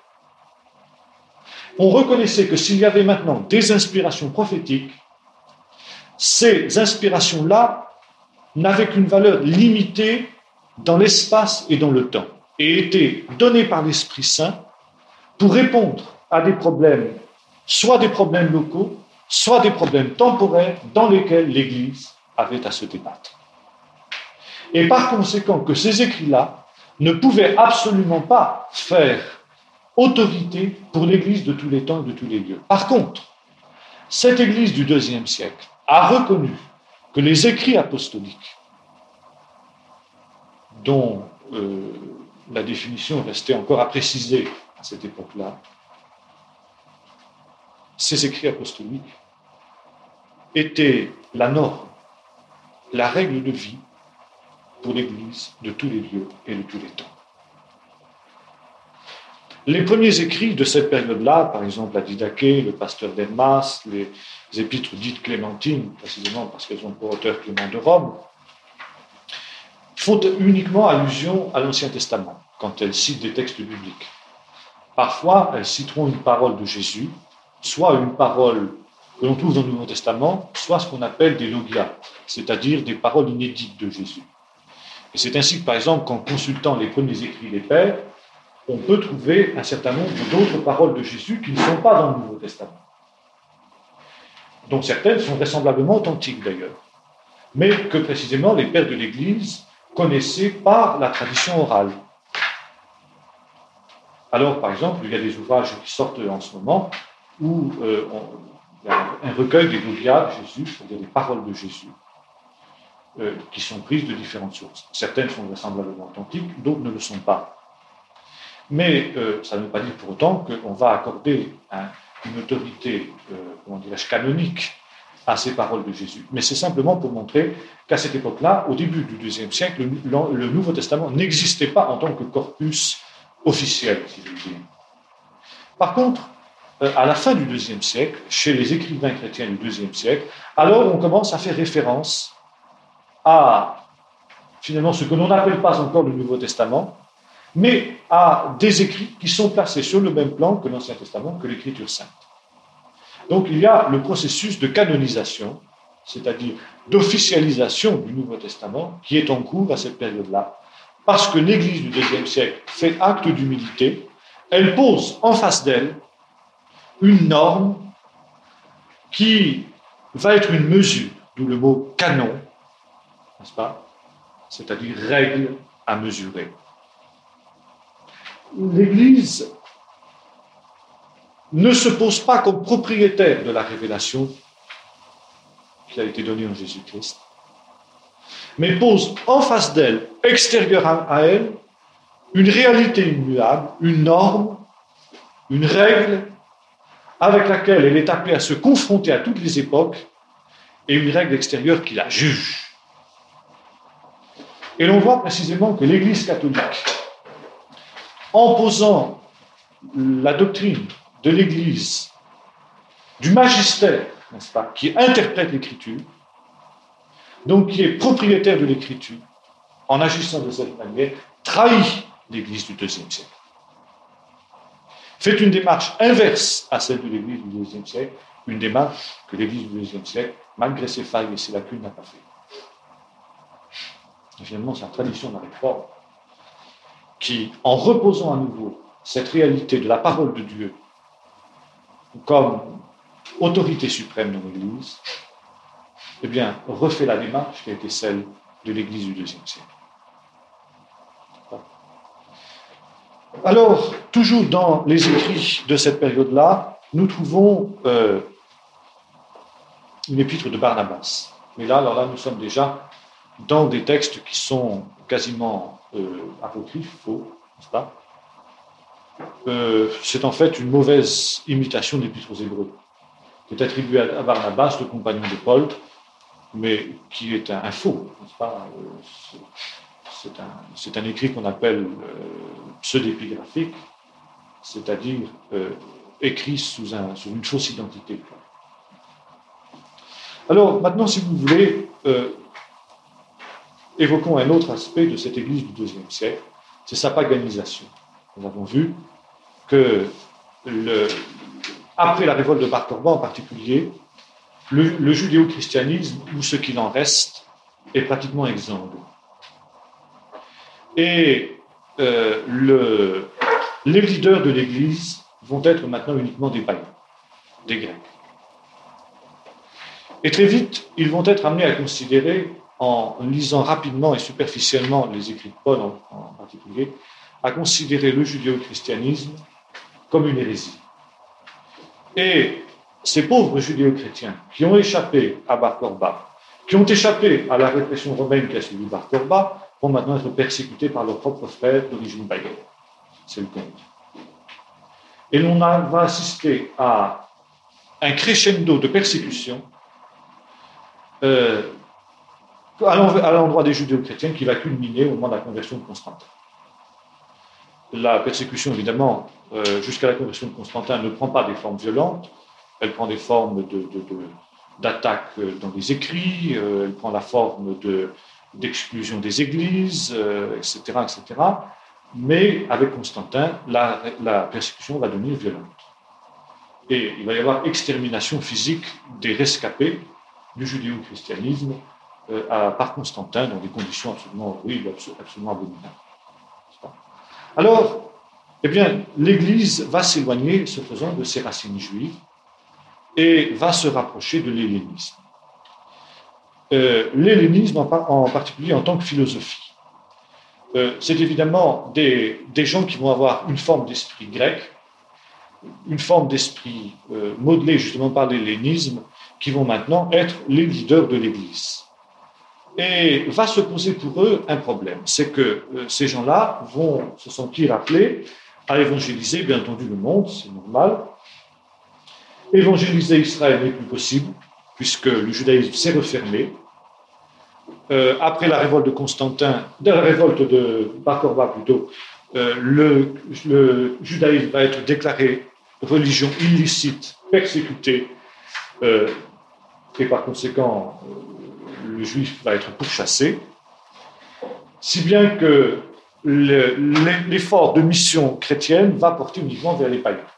On reconnaissait que s'il y avait maintenant des inspirations prophétiques, ces inspirations-là n'avaient qu'une valeur limitée dans l'espace et dans le temps, et étaient données par l'Esprit Saint pour répondre à des problèmes, soit des problèmes locaux, soit des problèmes temporaires dans lesquels l'Église avait à se débattre. Et par conséquent, que ces écrits-là ne pouvaient absolument pas faire autorité pour l'Église de tous les temps et de tous les lieux. Par contre, cette Église du IIe siècle a reconnu que les écrits apostoliques, dont la définition restait encore à préciser à cette époque-là, ces écrits apostoliques étaient la norme, la règle de vie pour l'Église de tous les lieux et de tous les temps. Les premiers écrits de cette période-là, par exemple la Didaché, le Pasteur d'Hermas, les épîtres dites clémentines, précisément parce qu'elles ont pour auteur Clément de Rome, font uniquement allusion à l'Ancien Testament, quand elles citent des textes bibliques. Parfois, elles citeront une parole de Jésus, soit une parole que l'on trouve dans le Nouveau Testament, soit ce qu'on appelle des logia, c'est-à-dire des paroles inédites de Jésus. Et c'est ainsi que, par exemple, qu'en consultant les premiers écrits des pères, on peut trouver un certain nombre d'autres paroles de Jésus qui ne sont pas dans le Nouveau Testament, dont certaines sont vraisemblablement authentiques d'ailleurs, mais que précisément les pères de l'Église connaissaient par la tradition orale. Alors, par exemple, il y a des ouvrages qui sortent en ce moment où il y a un recueil des Logia de Jésus, c'est-à-dire des paroles de Jésus, qui sont prises de différentes sources. Certaines sont vraisemblablement authentiques, d'autres ne le sont pas. Mais ça ne veut pas dire pour autant qu'on va accorder une autorité, canonique à ces paroles de Jésus. Mais c'est simplement pour montrer qu'à cette époque-là, au début du IIe siècle, le Nouveau Testament n'existait pas en tant que corpus officiel, si je veux dire. Par contre, à la fin du IIe siècle, chez les écrivains chrétiens du IIe siècle, alors on commence à faire référence à, finalement, ce que l'on n'appelle pas encore le Nouveau Testament, mais à des écrits qui sont placés sur le même plan que l'Ancien Testament, que l'Écriture sainte. Donc il y a le processus de canonisation, c'est-à-dire d'officialisation du Nouveau Testament, qui est en cours à cette période-là, parce que l'Église du IIe siècle fait acte d'humilité, elle pose en face d'elle une norme qui va être une mesure, d'où le mot canon, n'est-ce pas? C'est-à-dire règle à mesurer. L'Église ne se pose pas comme propriétaire de la révélation qui a été donnée en Jésus-Christ, mais pose en face d'elle, extérieure à elle, une réalité immuable, une norme, une règle avec laquelle elle est appelée à se confronter à toutes les époques, et une règle extérieure qui la juge. Et l'on voit précisément que l'Église catholique, en posant la doctrine de l'Église, du magistère, n'est-ce pas, qui interprète l'Écriture, donc qui est propriétaire de l'Écriture, en agissant de cette manière, trahit l'Église du IIe siècle. Fait une démarche inverse à celle de l'Église du IIe siècle, une démarche que l'Église du IIe siècle, malgré ses failles et ses lacunes, n'a pas fait. Et finalement, c'est la tradition de la Réforme qui, en reposant à nouveau cette réalité de la parole de Dieu comme autorité suprême dans l'Église, eh bien, refait la démarche qui a été celle de l'Église du IIe siècle. Alors, toujours dans les écrits de cette période-là, nous trouvons une épître de Barnabas. Mais là, alors là, nous sommes déjà dans des textes qui sont quasiment apocryphes, faux, n'est-ce pas ? C'est en fait une mauvaise imitation de l'épître aux Hébreux, qui est attribuée à Barnabas, le compagnon de Paul, mais qui est un faux, n'est-ce pas ? C'est un écrit qu'on appelle pseudépigraphique, c'est-à-dire écrit sous une fausse identité. Alors, maintenant, si vous voulez, évoquons un autre aspect de cette Église du IIe siècle, c'est sa paganisation. Nous avons vu que, après la révolte de Bar Korban en particulier, le judéo-christianisme, ou ce qu'il en reste, est pratiquement exsangue. Et les leaders de l'Église vont être maintenant uniquement des païens, des Grecs. Et très vite, ils vont être amenés à considérer, en lisant rapidement et superficiellement les écrits de Paul en particulier, à considérer le judéo-christianisme comme une hérésie. Et ces pauvres judéo-chrétiens qui ont échappé à Bar Korba, qui ont échappé à la répression romaine qui a suivi Bar Korba, vont maintenant être persécutés par leurs propres frères d'origine païenne. C'est le compte. Et l'on va assister à un crescendo de persécution à l'endroit des judéo-chrétiens qui va culminer au moment de la conversion de Constantin. La persécution, évidemment, jusqu'à la conversion de Constantin, ne prend pas des formes violentes, elle prend des formes d'attaques dans les écrits, elle prend la forme d'exclusion des églises, etc., etc. Mais avec Constantin, la persécution va devenir violente. Et il va y avoir extermination physique des rescapés du judéo-christianisme par Constantin dans des conditions absolument horribles, absolument abominables. Alors, eh bien, l'Église va s'éloigner, ce faisant, de ses racines juives et va se rapprocher de l'hellénisme. L'hellénisme en particulier en tant que philosophie. C'est évidemment des gens qui vont avoir une forme d'esprit grec, une forme d'esprit modelée justement par l'hellénisme, qui vont maintenant être les leaders de l'Église. Et va se poser pour eux un problème, c'est que ces gens-là vont se sentir appelés à évangéliser, bien entendu, le monde, c'est normal. Évangéliser Israël n'est plus possible, puisque le judaïsme s'est refermé. Après la révolte de Constantin, de la révolte de Bar Korba plutôt, le judaïsme va être déclaré religion illicite, persécutée, et par conséquent, le juif va être pourchassé, si bien que l'effort de mission chrétienne va porter uniquement vers les païens.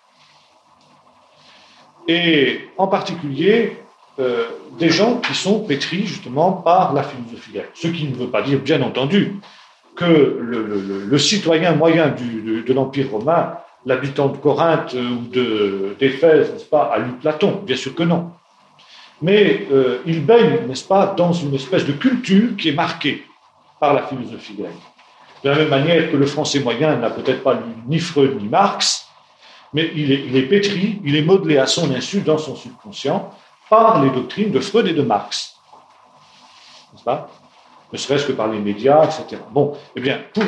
Et en particulier, des gens qui sont pétris justement par la philosophie grecque. Ce qui ne veut pas dire, bien entendu, que le citoyen moyen de l'Empire romain, l'habitant de Corinthe ou d'Éphèse, n'est-ce pas, a lu Platon. Bien sûr que non. Mais il baigne, n'est-ce pas, dans une espèce de culture qui est marquée par la philosophie grecque. De la même manière que le français moyen n'a peut-être pas lu ni Freud ni Marx, mais il est pétri, il est modelé à son insu dans son subconscient par les doctrines de Freud et de Marx. N'est-ce pas? Ne serait-ce que par les médias, etc. Bon, eh bien, pour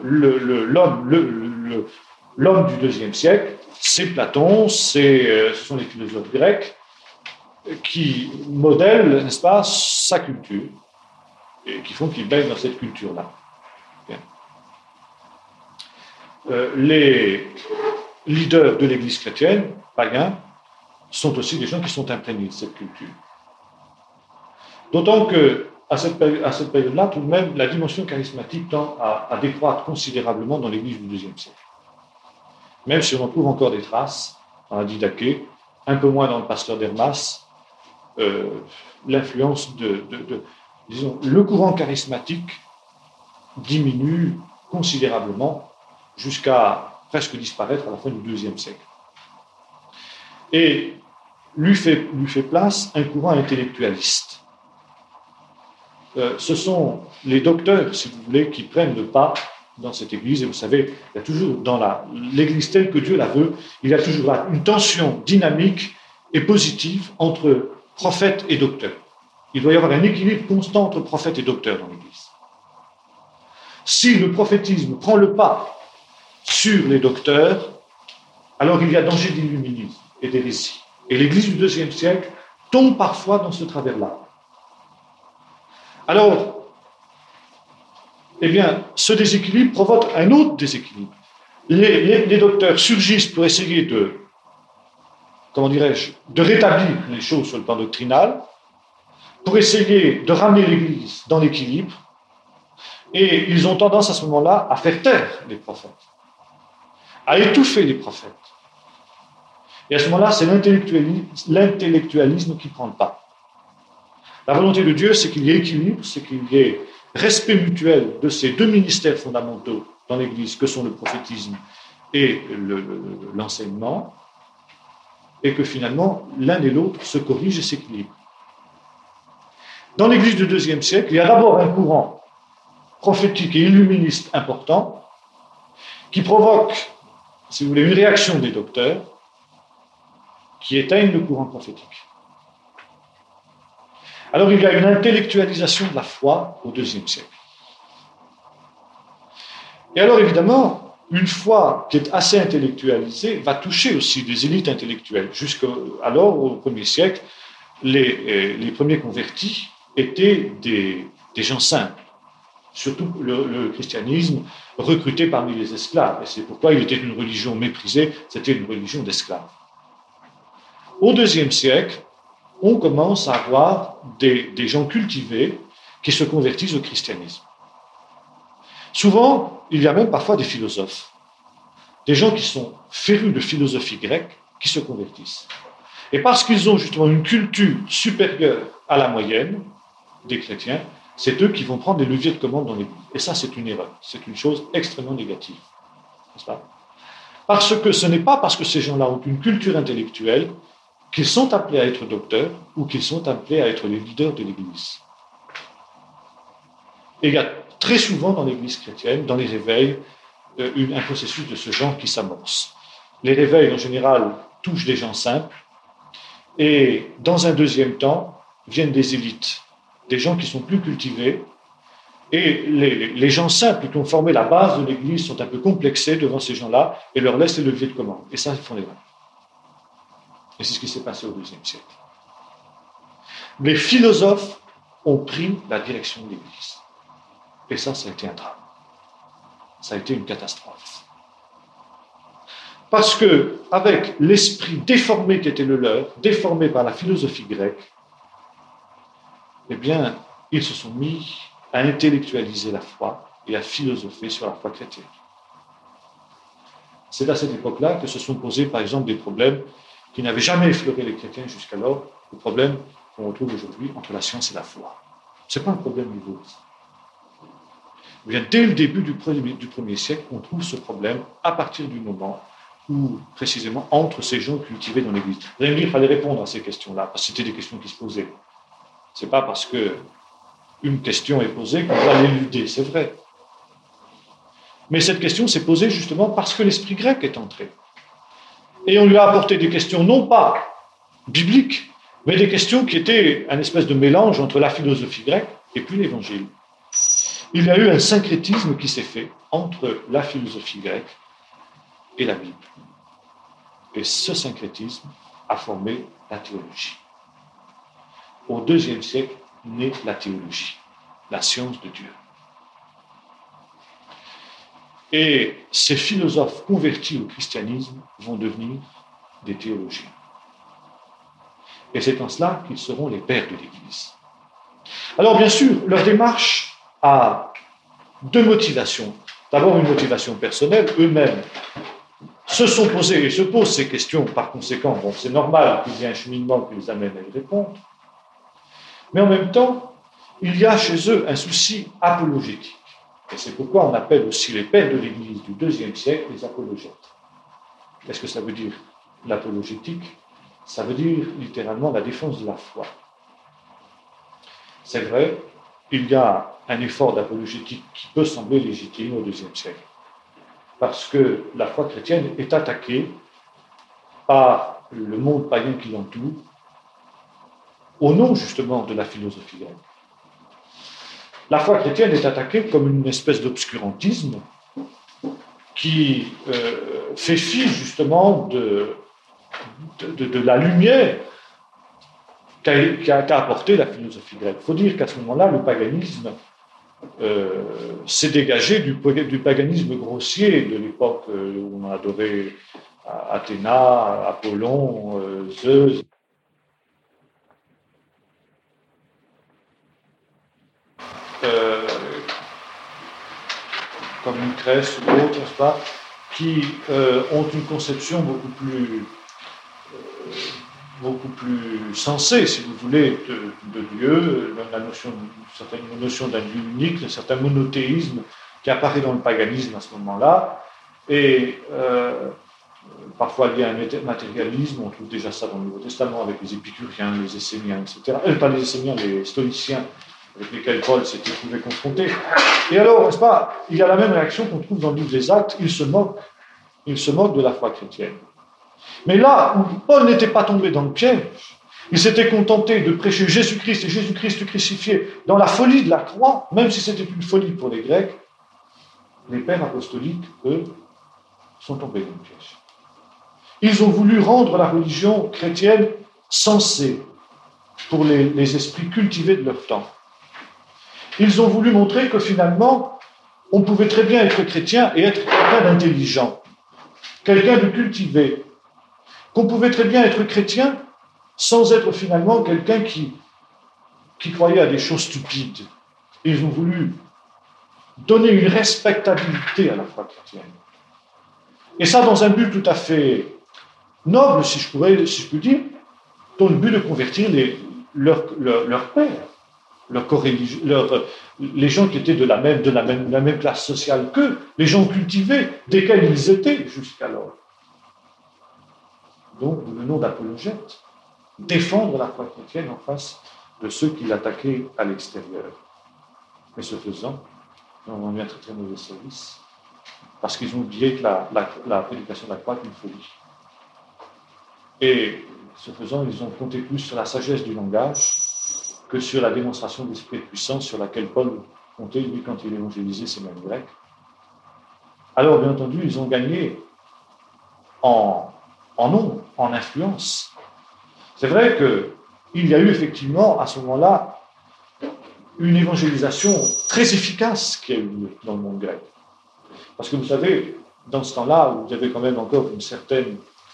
l'homme du IIe siècle, c'est Platon, ce sont les philosophes grecs qui modèlent, n'est-ce pas, sa culture et qui font qu'il baigne dans cette culture-là. Les leaders de l'Église chrétienne, païens, sont aussi des gens qui sont imprégnés de cette culture. D'autant que à cette période-là, tout de même, la dimension charismatique tend à décroître considérablement dans l'Église du IIe siècle. Même si on en trouve encore des traces, dans la Didaché, un peu moins dans le pasteur d'Hermas, l'influence disons, le courant charismatique diminue considérablement jusqu'à presque disparaître à la fin du IIe siècle. Et lui fait place un courant intellectualiste. Ce sont les docteurs, si vous voulez, qui prennent le pas dans cette Église. Et vous savez, il y a toujours, dans l'Église telle que Dieu la veut, il y a toujours là une tension dynamique et positive entre prophète et docteur. Il doit y avoir un équilibre constant entre prophète et docteur dans l'Église. Si le prophétisme prend le pas sur les docteurs, alors il y a danger d'illuminisme et d'hérésie. Et l'Église du IIe siècle tombe parfois dans ce travers-là. Alors, eh bien, ce déséquilibre provoque un autre déséquilibre. Les docteurs surgissent pour essayer de rétablir les choses sur le plan doctrinal, pour essayer de ramener l'Église dans l'équilibre, et ils ont tendance à ce moment-là à faire taire les prophètes, à étouffer les prophètes. Et à ce moment-là, c'est l'intellectualisme qui prend le pas. La volonté de Dieu, c'est qu'il y ait équilibre, c'est qu'il y ait respect mutuel de ces deux ministères fondamentaux dans l'Église, que sont le prophétisme et l'enseignement, et que finalement, l'un et l'autre se corrigent et s'équilibrent. Dans l'Église du IIe siècle, il y a d'abord un courant prophétique et illuministe important qui provoque, si vous voulez, une réaction des docteurs qui éteignent le courant prophétique. Alors il y a une intellectualisation de la foi au IIe siècle. Et alors évidemment, une foi qui est assez intellectualisée va toucher aussi des élites intellectuelles. Jusqu'alors, au Ier siècle, les premiers convertis étaient des gens simples. Surtout le christianisme recruté parmi les esclaves. Et c'est pourquoi il était une religion méprisée, c'était une religion d'esclaves. Au IIe siècle, on commence à avoir des gens cultivés qui se convertissent au christianisme. Souvent, il y a même parfois des philosophes, des gens qui sont férus de philosophie grecque, qui se convertissent. Et parce qu'ils ont justement une culture supérieure à la moyenne des chrétiens, c'est eux qui vont prendre les leviers de commande dans l'Église. Et ça, c'est une erreur, c'est une chose extrêmement négative. N'est-ce pas? Parce que ce n'est pas parce que ces gens-là ont une culture intellectuelle qu'ils sont appelés à être docteurs ou qu'ils sont appelés à être les leaders de l'Église. Et il y a très souvent dans l'Église chrétienne, dans les réveils, un processus de ce genre qui s'amorce. Les réveils, en général, touchent des gens simples, et dans un deuxième temps, viennent des élites, des gens qui sont plus cultivés, et les gens simples qui ont formé la base de l'Église sont un peu complexés devant ces gens-là et leur laissent les leviers de commande. Et ça, ils font l'erreur. Et c'est ce qui s'est passé au IIe siècle. Les philosophes ont pris la direction de l'Église. Et ça a été un drame. Ça a été une catastrophe. Parce que, avec l'esprit déformé qui était le leur, déformé par la philosophie grecque, eh bien, ils se sont mis à intellectualiser la foi et à philosopher sur la foi chrétienne. C'est à cette époque-là que se sont posés, par exemple, des problèmes qui n'avaient jamais effleuré les chrétiens jusqu'alors, le problème qu'on retrouve aujourd'hui entre la science et la foi. Ce n'est pas un problème nouveau. Bien, dès le début du premier siècle, on trouve ce problème à partir du moment où, précisément, entre ces gens cultivés dans l'Église. Vous allez me dire qu'il fallait répondre à ces questions-là, parce que c'était des questions qui se posaient. Ce n'est pas parce qu'une question est posée qu'on va l'éluder, c'est vrai. Mais cette question s'est posée justement parce que l'esprit grec est entré. Et on lui a apporté des questions non pas bibliques, mais des questions qui étaient un espèce de mélange entre la philosophie grecque et puis l'Évangile. Il y a eu un syncrétisme qui s'est fait entre la philosophie grecque et la Bible. Et ce syncrétisme a formé la théologie. Au IIe siècle naît la théologie, la science de Dieu. Et ces philosophes convertis au christianisme vont devenir des théologiens. Et c'est en cela qu'ils seront les pères de l'Église. Alors bien sûr, leur démarche a deux motivations. D'abord une motivation personnelle, eux-mêmes se sont posés et se posent ces questions, par conséquent, bon, c'est normal qu'il y ait un cheminement qui les amène à y répondre. Mais en même temps, il y a chez eux un souci apologétique. Et c'est pourquoi on appelle aussi les pères de l'Église du IIe siècle les apologètes. Qu'est-ce que ça veut dire, l'apologétique? Ça veut dire littéralement la défense de la foi. C'est vrai, il y a un effort d'apologétique qui peut sembler légitime au IIe siècle, parce que la foi chrétienne est attaquée par le monde païen qui l'entoure, au nom justement de la philosophie grecque. La foi chrétienne est attaquée comme une espèce d'obscurantisme qui fait fi justement de la lumière qu'a apporté la philosophie grecque. Il faut dire qu'à ce moment-là, le paganisme s'est dégagé du paganisme grossier de l'époque où on adorait Athéna, Apollon, Zeus. Comme Lucrèce ou d'autres, n'est-ce pas, qui ont une conception beaucoup plus sensée, si vous voulez, de Dieu, une notion d'un Dieu unique, un certain monothéisme qui apparaît dans le paganisme à ce moment-là, et parfois lié à un matérialisme, on trouve déjà ça dans le Nouveau Testament avec les épicuriens, les esséniens, etc. Pas les esséniens, les stoïciens, avec lesquels Paul s'était trouvé confronté. Et alors, n'est-ce pas, il y a la même réaction qu'on trouve dans le livre des Actes, il se moque de la foi chrétienne. Mais là où Paul n'était pas tombé dans le piège, il s'était contenté de prêcher Jésus-Christ et Jésus-Christ crucifié dans la folie de la croix, même si c'était une folie pour les Grecs, les pères apostoliques, eux, sont tombés dans le piège. Ils ont voulu rendre la religion chrétienne sensée pour les esprits cultivés de leur temps. Ils ont voulu montrer que finalement, on pouvait très bien être chrétien et être quelqu'un d'intelligent, quelqu'un de cultivé, qu'on pouvait très bien être chrétien sans être finalement quelqu'un qui croyait à des choses stupides. Ils ont voulu donner une respectabilité à la foi chrétienne. Et ça dans un but tout à fait noble, si je peux dire, dans le but de convertir leurs pères, les gens qui étaient de la même classe sociale qu'eux, les gens cultivés, desquels ils étaient jusqu'alors. Donc, le nom d'apologète, défendre la foi chrétienne en face de ceux qui l'attaquaient à l'extérieur. Mais ce faisant, ils ont rendu un très très mauvais service, parce qu'ils ont oublié que la prédication de la croix est une folie. Et ce faisant, ils ont compté plus sur la sagesse du langage que sur la démonstration de l'esprit de puissance sur laquelle Paul comptait, lui, quand il évangélisait ces mêmes Grecs. Alors, bien entendu, ils ont gagné en nombre, en influence. C'est vrai qu'il y a eu effectivement, à ce moment-là, une évangélisation très efficace qui a eu lieu dans le monde grec. Parce que vous savez, dans ce temps-là, vous avez quand même encore un certain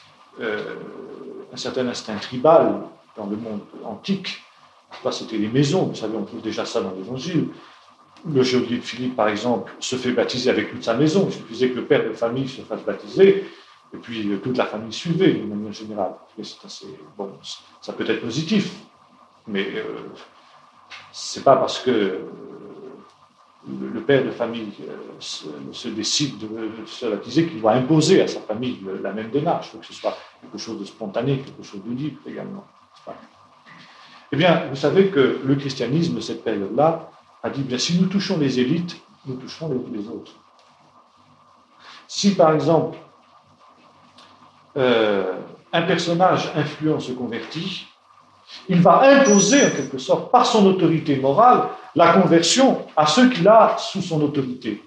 instinct tribal dans le monde antique. C'était les maisons, vous savez, on trouve déjà ça dans l'Évangile. Le geôlier de Philippe, par exemple, se fait baptiser avec toute sa maison. Il suffisait que le père de famille se fasse baptiser, et puis toute la famille suivait, d'une manière générale. C'est assez, bon, ça peut être positif, mais c'est pas parce que le père de famille se décide de se baptiser qu'il doit imposer à sa famille la même démarche. Il faut que ce soit quelque chose de spontané, quelque chose de libre également. Eh bien, vous savez que le christianisme, cette période-là, a dit, bien, si nous touchons les élites, nous toucherons les autres. Si, par exemple, un personnage influent se convertit, il va imposer en quelque sorte par son autorité morale la conversion à ceux qu'il a sous son autorité.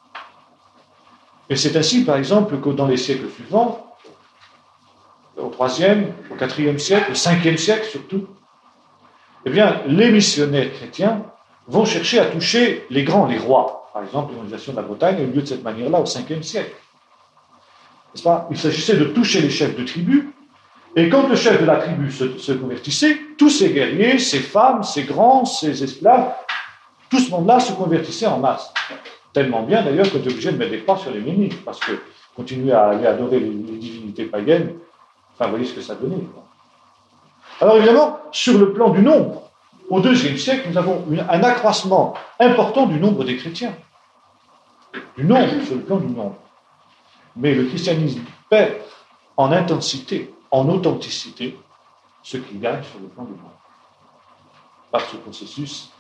Et c'est ainsi, par exemple, que dans les siècles suivants, au IIIe, au IVe siècle, au Ve siècle surtout, eh bien, les missionnaires chrétiens vont chercher à toucher les grands, les rois. Par exemple, l'organisation de la Bretagne a eu lieu de cette manière-là au Ve siècle. N'est-ce pas ? Il s'agissait de toucher les chefs de tribus, et quand le chef de la tribu se convertissait, tous ces guerriers, ces femmes, ces grands, ces esclaves, tout ce monde-là se convertissait en masse. Tellement bien d'ailleurs qu'on est obligé de mettre des croix sur les menhirs, parce que continuer à aller adorer les divinités païennes, enfin, vous voyez ce que ça donnait. Alors évidemment, sur le plan du nombre, au IIe siècle, nous avons un accroissement important du nombre des chrétiens. Du nombre, sur le plan du nombre. Mais le christianisme perd en intensité, en authenticité, ce qu'il gagne sur le plan du nombre. Par ce processus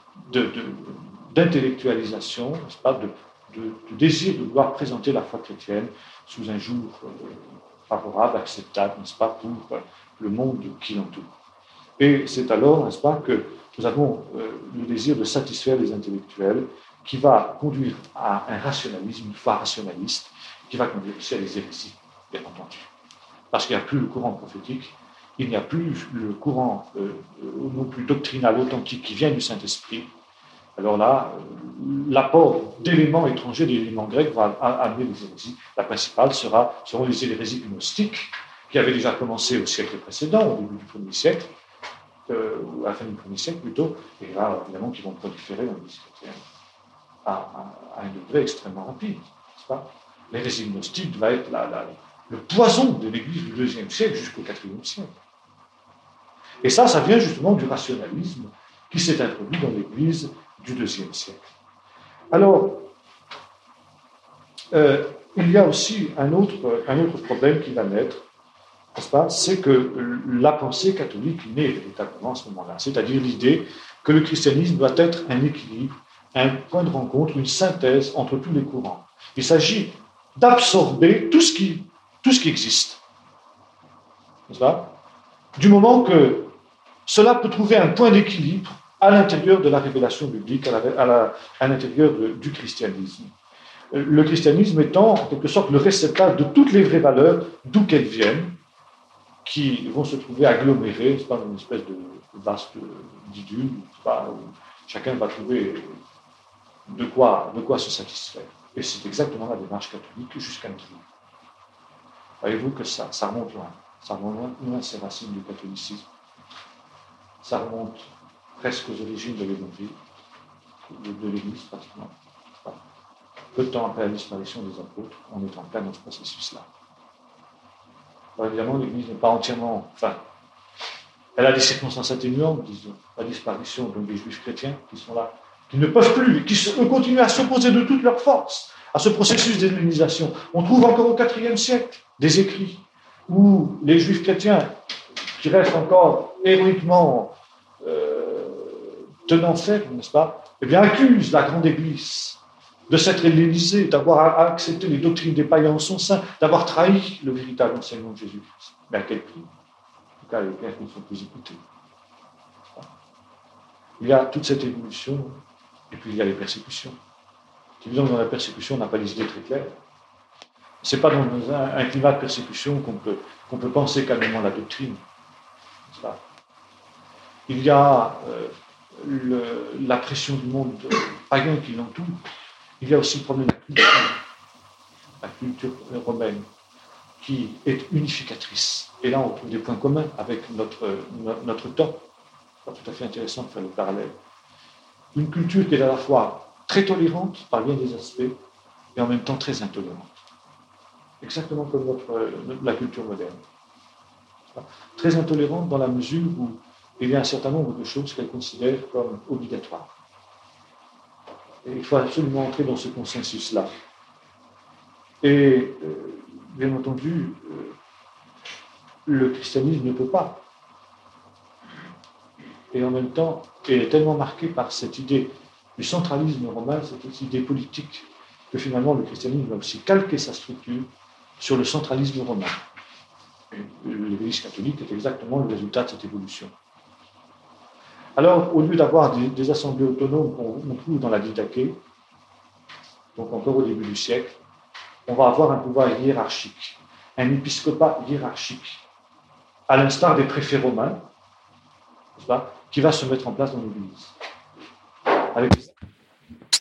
d'intellectualisation, n'est-ce pas, de désir de vouloir présenter la foi chrétienne sous un jour favorable, acceptable, n'est-ce pas, pour le monde qui l'entoure. Et c'est alors, n'est-ce pas, que nous avons le désir de satisfaire les intellectuels, qui va conduire à un rationalisme, une foi rationaliste, qui va conduire aussi à des hérésies, bien entendu. Parce qu'il n'y a plus le courant prophétique, il n'y a plus le courant non plus doctrinal authentique qui vient du Saint-Esprit. Alors là, l'apport d'éléments étrangers, d'éléments grecs, va amener les hérésies. La principale seront les hérésies gnostiques, qui avaient déjà commencé au siècle précédent, au début du 1er siècle, ou à la fin du 1er siècle plutôt, et là, évidemment, qui vont proliférer dans l'Église chrétienne à un degré extrêmement rapide, n'est-ce pas ? L'hérésie gnostique va être le poison de l'Église du IIe siècle jusqu'au IVe siècle. Et ça vient justement du rationalisme qui s'est introduit dans l'Église du IIe siècle. Alors, il y a aussi un autre problème qui va naître, n'est-ce pas ? C'est que la pensée catholique naît véritablement à ce moment-là, c'est-à-dire l'idée que le christianisme doit être un équilibre, un point de rencontre, une synthèse entre tous les courants. Il s'agit d'absorber tout ce qui existe, n'est-ce pas ? Du moment que cela peut trouver un point d'équilibre à l'intérieur de la révélation biblique, à l'intérieur du christianisme. Le christianisme étant, en quelque sorte, le réceptacle de toutes les vraies valeurs, d'où qu'elles viennent, qui vont se trouver agglomérées, c'est pas, dans une espèce de vaste d'idylle, où chacun va trouver de quoi se satisfaire. Et c'est exactement la démarche catholique jusqu'à notre jour. Voyez-vous que ça remonte loin. Ça remonte loin ses racines du catholicisme. Ça remonte presque aux origines de l'Évangile, de l'Église pratiquement. Peu de temps après la disparition des apôtres, on est en plein dans ce processus-là. Alors évidemment, l'Église n'est pas entièrement... elle a des circonstances atténuantes, disons. La disparition donc, des Juifs chrétiens qui sont là, qui ne peuvent plus, qui continuent à s'opposer de toute leur force à ce processus d'hellénisation. On trouve encore au IVe siècle des écrits où les Juifs chrétiens, qui restent encore héroïquement tenant ferme, n'est-ce pas, eh bien, accusent la grande Église de s'être hellénisée, d'avoir accepté les doctrines des païens en son sein, d'avoir trahi le véritable enseignement de Jésus-Christ. Mais à quel prix ? En tout cas, les pères qui ne sont plus écoutés. Il y a toute cette évolution, et puis il y a les persécutions. C'est évident que dans la persécution, on n'a pas les idées très claires. Ce n'est pas dans un climat de persécution qu'on peut penser calmement la doctrine. n'est-ce pas ? Il y a la pression du monde païen qui l'entoure. Il y a aussi le problème de la culture romaine, qui est unificatrice. Et là, on trouve des points communs avec notre temps. C'est tout à fait intéressant de faire le parallèle. Une culture qui est à la fois très tolérante par bien des aspects, et en même temps très intolérante. Exactement comme la culture moderne. Très intolérante dans la mesure où il y a un certain nombre de choses qu'elle considère comme obligatoires. Et il faut absolument entrer dans ce consensus-là. Et, bien entendu, le christianisme ne peut pas. Et en même temps, il est tellement marqué par cette idée du centralisme romain, cette idée politique, que finalement le christianisme va aussi calquer sa structure sur le centralisme romain. l'Église catholique est exactement le résultat de cette évolution. Alors, au lieu d'avoir des assemblées autonomes qu'on trouve dans la Didaché, donc encore au début du siècle, on va avoir un pouvoir hiérarchique, un épiscopat hiérarchique, à l'instar des préfets romains, n'est-ce pas, qui va se mettre en place dans l'Église. Avec